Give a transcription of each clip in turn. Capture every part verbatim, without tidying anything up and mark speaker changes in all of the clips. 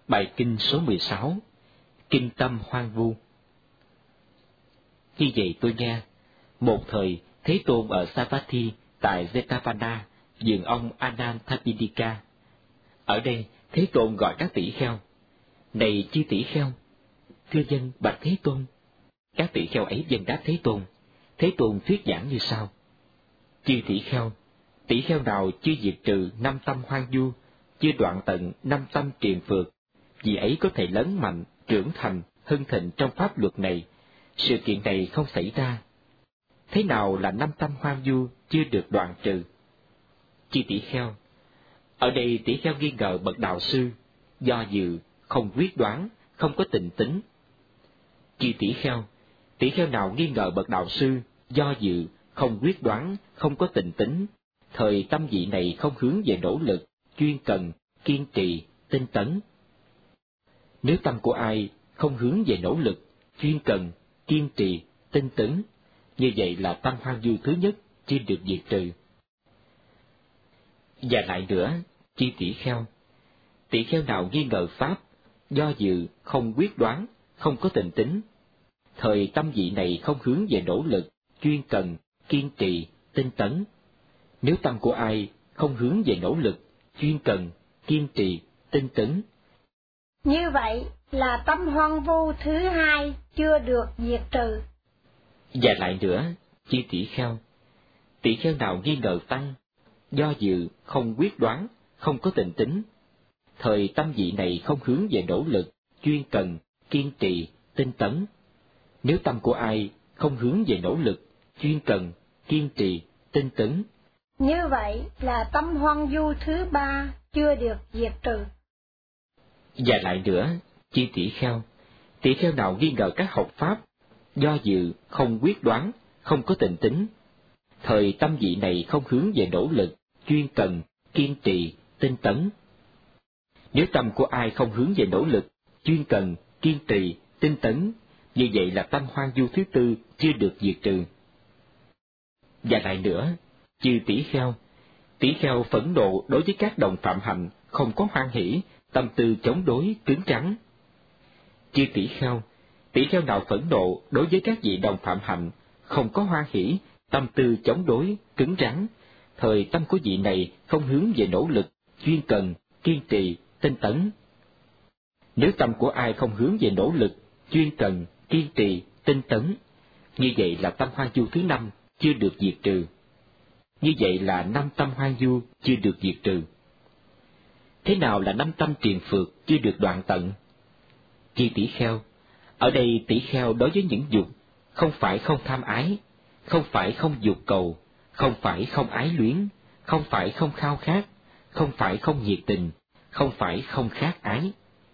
Speaker 1: Bài kinh số mười sáu, Kinh tâm hoang vu. Như vậy tôi nghe, một thời Thế Tôn ở Savatthi tại Jetavana vườn ông Anantapindika. Ở đây Thế Tôn gọi các tỷ kheo: này chư tỷ kheo, thưa dân bạch Thế Tôn. Các tỷ kheo ấy dâng đáp Thế Tôn. Thế Tôn thuyết giảng như sau: chư tỷ kheo, tỷ kheo nào chưa diệt trừ năm tâm hoang vu, chưa đoạn tận năm tâm triền phược, vì ấy có thể lớn mạnh, trưởng thành, hưng thịnh trong pháp luật này. Sự kiện này không xảy ra. Thế nào là năm tâm hoang vu chưa được đoạn trừ? Chư tỷ kheo, ở đây tỷ kheo nghi ngờ bậc đạo sư, do dự, không quyết đoán, không có tình tính. Chư tỷ kheo, tỷ kheo nào nghi ngờ bậc đạo sư, do dự, không quyết đoán, không có tình tính, thời tâm vị này không hướng về nỗ lực, chuyên cần, kiên trì, tinh tấn. Nếu tâm của ai không hướng về nỗ lực, chuyên cần, kiên trì, tinh tấn, như vậy là tâm hoang vu thứ nhất chưa được diệt trừ. Và lại nữa, chư tỷ kheo, tỷ kheo nào nghi ngờ pháp, do dự, không quyết đoán, không có tình tính, thời tâm vị này không hướng về nỗ lực, chuyên cần, kiên trì, tinh tấn. Nếu tâm của ai không hướng về nỗ lực, chuyên cần, kiên trì, tinh tấn,
Speaker 2: như vậy là tâm hoang vu thứ hai chưa được diệt trừ.
Speaker 1: Và lại nữa, chư tỷ kheo, tỷ kheo nào nghi ngờ tăng, do dự, không quyết đoán, không có tình tính, thời tâm vị này không hướng về nỗ lực, chuyên cần, kiên trì, tinh tấn. Nếu tâm của ai không hướng về nỗ lực, chuyên cần, kiên trì, tinh tấn,
Speaker 2: như vậy là tâm hoang vu thứ ba chưa được diệt trừ.
Speaker 1: Và lại nữa, chư tỷ kheo, tỷ kheo nào nghi ngờ các học pháp, do dự, không quyết đoán, không có tình tính, thời tâm vị này không hướng về nỗ lực, chuyên cần, kiên trì, tinh tấn. Nếu tâm của ai không hướng về nỗ lực, chuyên cần, kiên trì, tinh tấn, như vậy là tâm hoang vu thứ tư chưa được diệt trừ. Và lại nữa, chư tỷ kheo, tỷ kheo phẫn nộ đối với các đồng phạm hạnh, không có hoan hỷ, tâm tư chống đối, cứng rắn. Chư tỷ kheo, tỷ kheo nào phẫn nộ đối với các vị đồng phạm hạnh, không có hoan hỷ, tâm tư chống đối, cứng rắn, thời tâm của vị này không hướng về nỗ lực, chuyên cần, kiên trì, tinh tấn. Nếu tâm của ai không hướng về nỗ lực, chuyên cần, kiên trì, tinh tấn, như vậy là tâm hoang vu thứ năm chưa được diệt trừ. Như vậy là năm tâm hoang vu chưa được diệt trừ. Thế nào là năm tâm triền phược chưa được đoạn tận? Chư tỷ kheo, ở đây tỷ kheo đối với những dục, không phải không tham ái, không phải không dục cầu, không phải không ái luyến, không phải không khao khát, không phải không nhiệt tình, không phải không khát ái.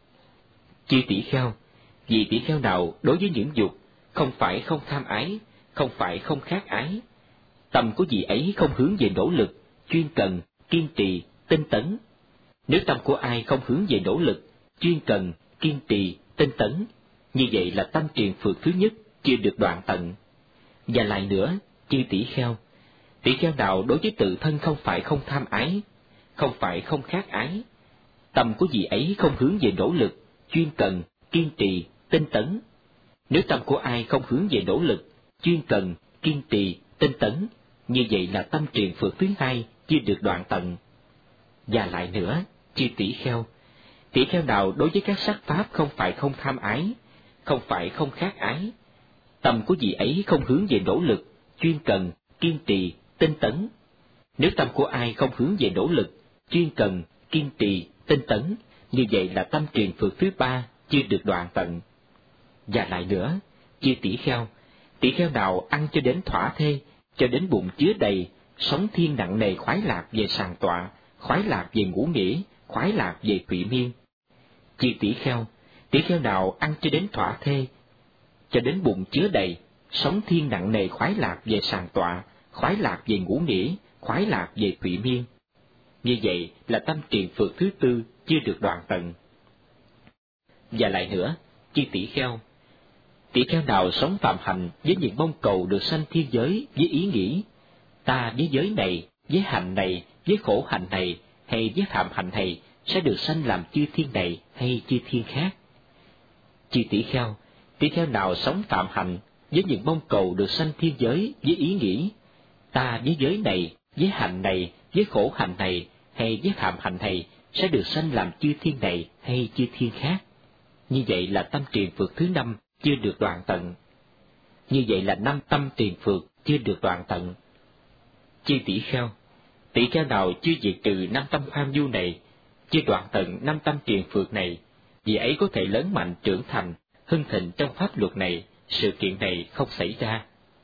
Speaker 1: Chư tỷ kheo, vì tỷ kheo nào đối với những dục, không phải không tham ái, không phải không khát ái, tâm của vị ấy không hướng về nỗ lực, chuyên cần, kiên trì, tinh tấn. Nếu tâm của ai không hướng về nỗ lực, chuyên cần, kiên trì, tinh tấn, như vậy là tâm triền phược thứ nhất chưa được đoạn tận. Và lại nữa, chư tỷ kheo, tỷ kheo nào đối với tự thân không phải không tham ái, không phải không khát ái, tâm của vị ấy không hướng về nỗ lực, chuyên cần, kiên trì, tinh tấn. Nếu tâm của ai không hướng về nỗ lực, chuyên cần, kiên trì, tinh tấn, như vậy là tâm triền phược thứ hai chưa được đoạn tận. Và lại nữa, chư tỷ kheo, tỷ kheo nào đối với các sắc pháp không phải không tham ái, không phải không khát ái, tâm của vị ấy không hướng về nỗ lực, chuyên cần, kiên trì, tinh tấn. Nếu tâm của ai không hướng về nỗ lực, chuyên cần, kiên trì, tinh tấn, như vậy là tâm triền phược thứ ba chưa được đoạn tận. Và lại nữa, chư tỷ kheo, tỷ kheo nào ăn cho đến thỏa thê, cho đến bụng chứa đầy, sống thiên nặng nề khoái lạc về sàng tọa, khoái lạc về ngủ nghỉ, khoái lạc về thụy miên. Chư tỷ kheo, tỷ kheo nào ăn cho đến thỏa thê, cho đến bụng chứa đầy, sống thiên nặng nề khoái lạc về sàng tọa, khoái lạc về ngủ nghỉ, khoái lạc về thụy miên. Như vậy là tâm triền phược thứ tư chưa được đoạn tận. Và lại nữa, chư tỷ kheo, tỷ kheo nào sống phạm hạnh với những mong cầu được sanh thiên giới với ý nghĩ, ta với giới này, với hạnh này, với khổ hạnh này, hay với phạm hạnh này, sẽ được sanh làm chư thiên này hay chư thiên khác. Chư tỷ kheo, tỷ kheo nào sống phạm hạnh với những mong cầu được sanh thiên giới với ý nghĩ ta với giới này, với hạnh này, với khổ hạnh này hay với phạm hạnh này sẽ được sanh làm chư thiên này hay chư thiên khác. Như vậy là tâm triền phược thứ năm chưa được đoạn tận. Như vậy là năm tâm triền phược chưa được đoạn tận. Chư tỷ kheo, tỷ kheo nào chưa diệt trừ năm tâm hoang du này, chưa đoạn tận năm tâm triền phược này, vì ấy có thể lớn mạnh trưởng thành, hưng thịnh trong pháp luật này, sự kiện này không xảy ra.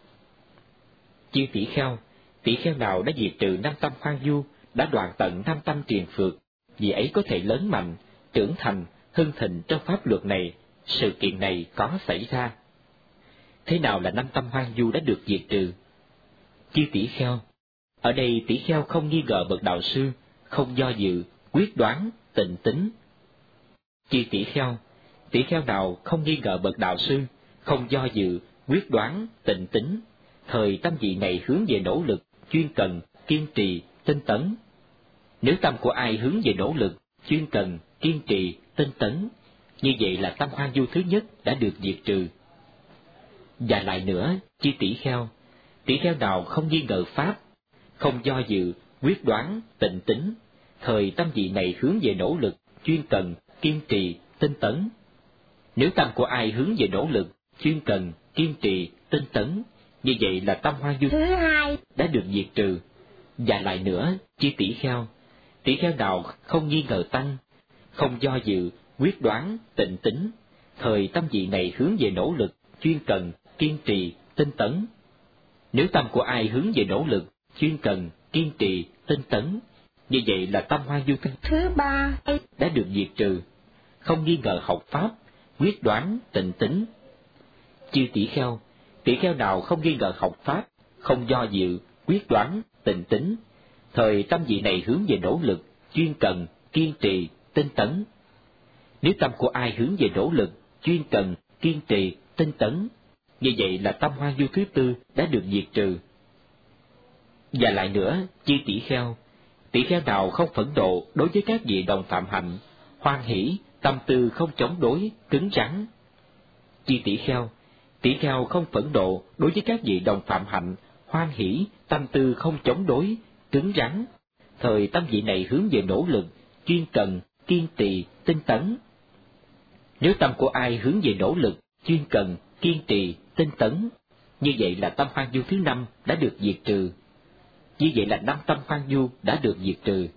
Speaker 1: Chư tỷ kheo, tỷ kheo nào đã diệt trừ năm tâm hoang du, đã đoạn tận năm tâm triền phược, vì ấy có thể lớn mạnh, trưởng thành, hưng thịnh trong pháp luật này, sự kiện này có xảy ra. Thế nào là năm tâm hoang du đã được diệt trừ? Chư tỷ kheo, ở đây tỷ kheo không nghi ngờ bậc đạo sư, không do dự, quyết đoán, tịnh tín. Chư tỷ kheo, tỷ kheo nào không nghi ngờ bậc đạo sư, không do dự, quyết đoán, tịnh tín, thời tâm vị này hướng về nỗ lực, chuyên cần, kiên trì, tinh tấn. Nếu tâm của ai hướng về nỗ lực, chuyên cần, kiên trì, tinh tấn, như vậy là tâm hoang du thứ nhất đã được diệt trừ. Và lại nữa, chư tỷ kheo, tỷ kheo nào không nghi ngờ pháp, không do dự, quyết đoán, tịnh tín, thời tâm vị này hướng về nỗ lực, chuyên cần, kiên trì, tinh tấn. Nếu tâm của ai hướng về nỗ lực, chuyên cần, kiên trì, tinh tấn, như vậy là tâm hoang du
Speaker 2: thứ hai
Speaker 1: đã được diệt trừ. Và lại nữa, chư tỷ kheo, tỷ kheo nào không nghi ngờ tăng, không do dự, quyết đoán, tịnh tín, thời tâm vị này hướng về nỗ lực, chuyên cần, kiên trì, tinh tấn. Nếu tâm của ai hướng về nỗ lực, chuyên cần, kiên trì, tinh tấn, như vậy là tâm hoang du
Speaker 2: thứ ba
Speaker 1: đã được diệt trừ, không nghi ngờ học pháp, quyết đoán, tịnh tín. Chư tỷ kheo, tỷ kheo nào không nghi ngờ học pháp, không do dự, quyết đoán, tịnh tín, thời tâm vị này hướng về nỗ lực, chuyên cần, kiên trì, tinh tấn. Nếu tâm của ai hướng về nỗ lực, chuyên cần, kiên trì, tinh tấn, như vậy là tâm hoang du thứ tư đã được diệt trừ. Và lại nữa, chư tỷ kheo, tỷ kheo nào không phẫn nộ đối với các vị đồng phạm hạnh, hoan hỷ, tâm tư không chống đối, cứng rắn. Chư tỷ kheo, tỷ kheo không phẫn nộ đối với các vị đồng phạm hạnh, hoan hỷ, tâm tư không chống đối, cứng rắn, thời tâm vị này hướng về nỗ lực, chuyên cần, kiên trì, tinh tấn. Nếu tâm của ai hướng về nỗ lực, chuyên cần, kiên trì, tinh tấn, như vậy là tâm hoang du thứ năm đã được diệt trừ. Như vậy là năm tâm hoang du đã được diệt trừ.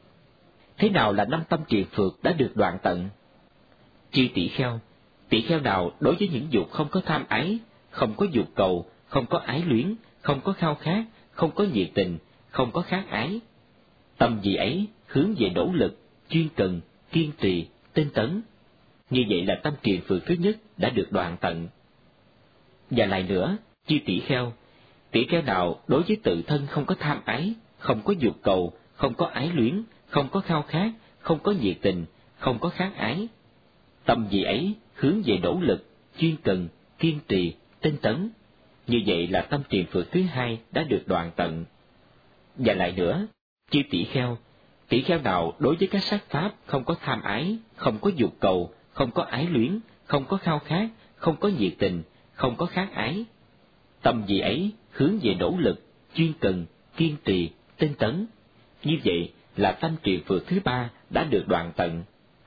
Speaker 1: Thế nào là năm tâm triền phược đã được đoạn tận? Chư tỷ kheo, tỷ kheo nào đối với những dục không có tham ái, không có dục cầu, không có ái luyến, không có khao khát, không có nhiệt tình, không có khát ái, tâm vị ấy hướng về nỗ lực, chuyên cần, kiên trì, tinh tấn, như vậy là tâm triền phược thứ nhất đã được đoạn tận. Và lại nữa, chư tỷ kheo, tỷ kheo nào đối với tự thân không có tham ái, không có dục cầu, không có ái luyến, không có khao khát, không có nhiệt tình, không có khát ái, tâm vị ấy hướng về nỗ lực, chuyên cần, kiên trì, tinh tấn, như vậy là tâm triền phược thứ hai đã được đoạn tận. Và lại nữa, chư tỷ kheo, tỷ kheo nào đối với các sắc pháp không có tham ái, không có dục cầu, không có ái luyến, không có khao khát, không có nhiệt tình, không có khát ái, tâm vị ấy hướng về nỗ lực, chuyên cần, kiên trì, tinh tấn, như vậy là tâm triền phược thứ ba đã được đoạn tận.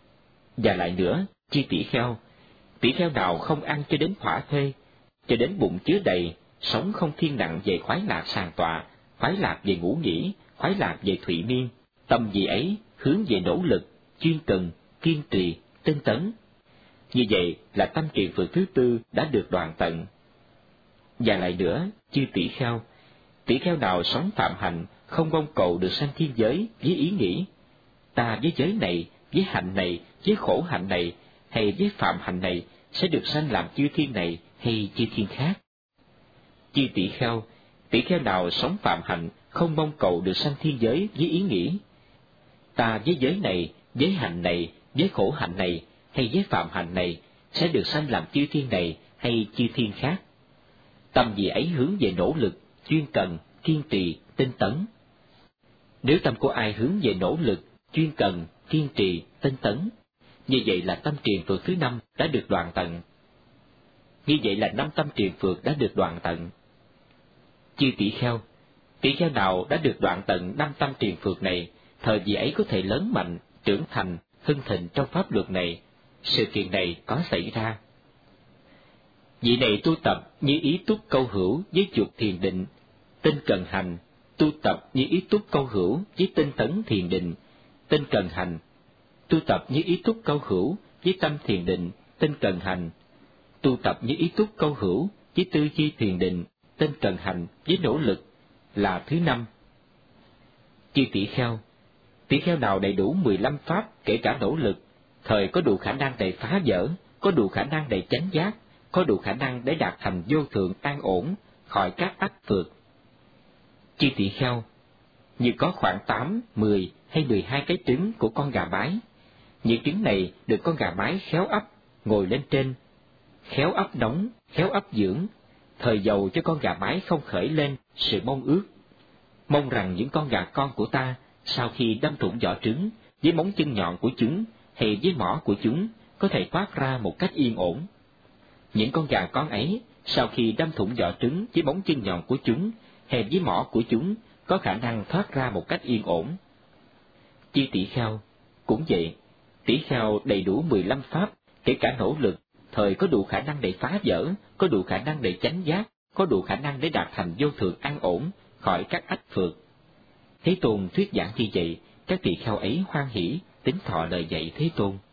Speaker 1: Và lại nữa, chư tỷ kheo, tỷ kheo nào không ăn cho đến thỏa thuê, cho đến bụng chứa đầy, sống không thiên nặng về khoái lạc sàng tọa, khoái lạc về ngủ nghỉ, khoái lạc về thụy miên, tâm vị ấy hướng về nỗ lực, chuyên cần, kiên trì, tinh tấn, như vậy là tâm triền phược thứ tư đã được đoạn tận. Và lại nữa, chư tỷ kheo, tỷ kheo nào sống phạm hạnh, không mong cầu được sanh thiên giới với ý nghĩ ta với giới này, với hạnh này, với khổ hạnh này, hay với phạm hạnh này sẽ được sanh làm chư thiên này hay chư thiên khác. Chư tỷ kheo, tỷ kheo nào sống phạm hạnh, không mong cầu được sanh thiên giới với ý nghĩ ta với giới này, với hạnh này, với khổ hạnh này, hay với phạm hạnh này sẽ được sanh làm chư thiên này hay chư thiên khác. Tâm vị ấy hướng về nỗ lực, chuyên cần, kiên trì, tinh tấn. Nếu tâm của ai hướng về nỗ lực, chuyên cần, kiên trì, tinh tấn. Như vậy là tâm triền phược thứ năm đã được đoạn tận. Như vậy là năm tâm triền phược đã được đoạn tận. Chư tỷ kheo, tỷ kheo nào đã được đoạn tận năm tâm triền phược này, thời vị ấy có thể lớn mạnh, trưởng thành, hưng thịnh trong pháp luật này. Sự kiện này có xảy ra. Vị này tu tập như ý túc câu hữu với chuột thiền định, tinh cần hành, tu tập như ý túc câu hữu với tinh tấn thiền định, tinh cần hành, tu tập như ý túc câu hữu với tâm thiền định, tinh cần hành, tu tập như ý túc câu hữu với tư duy thiền định, tinh cần hành với nỗ lực, là thứ năm. Chư tỷ kheo, tỷ kheo nào đầy đủ mười lăm pháp kể cả nỗ lực, thời có đủ khả năng để phá vỡ, có đủ khả năng để chánh giác, có đủ khả năng để đạt thành vô thượng an ổn, khỏi các ách phược. Chư tỷ kheo, như có khoảng tám, mười hay mười hai cái trứng của con gà mái, những trứng này được con gà mái khéo ấp, ngồi lên trên, khéo ấp nóng, khéo ấp dưỡng, thời dầu cho con gà mái không khởi lên sự mong ước. Mong rằng những con gà con của ta, sau khi đâm thủng vỏ trứng, với móng chân nhọn của chúng, hay với mỏ của chúng, có thể thoát ra một cách yên ổn. Những con gà con ấy, sau khi đâm thủng vỏ trứng với móng chân nhọn của chúng, hay với mỏ của chúng, có khả năng thoát ra một cách yên ổn. Chư tỷ kheo, cũng vậy, tỷ kheo đầy đủ mười lăm pháp, kể cả nỗ lực, thời có đủ khả năng để phá vỡ, có đủ khả năng để chánh giác, có đủ khả năng để đạt thành vô thượng an ổn, khỏi các ách phược. Thế Tôn thuyết giảng như vậy, các tỷ kheo ấy hoan hỷ, tín thọ lời dạy Thế Tôn.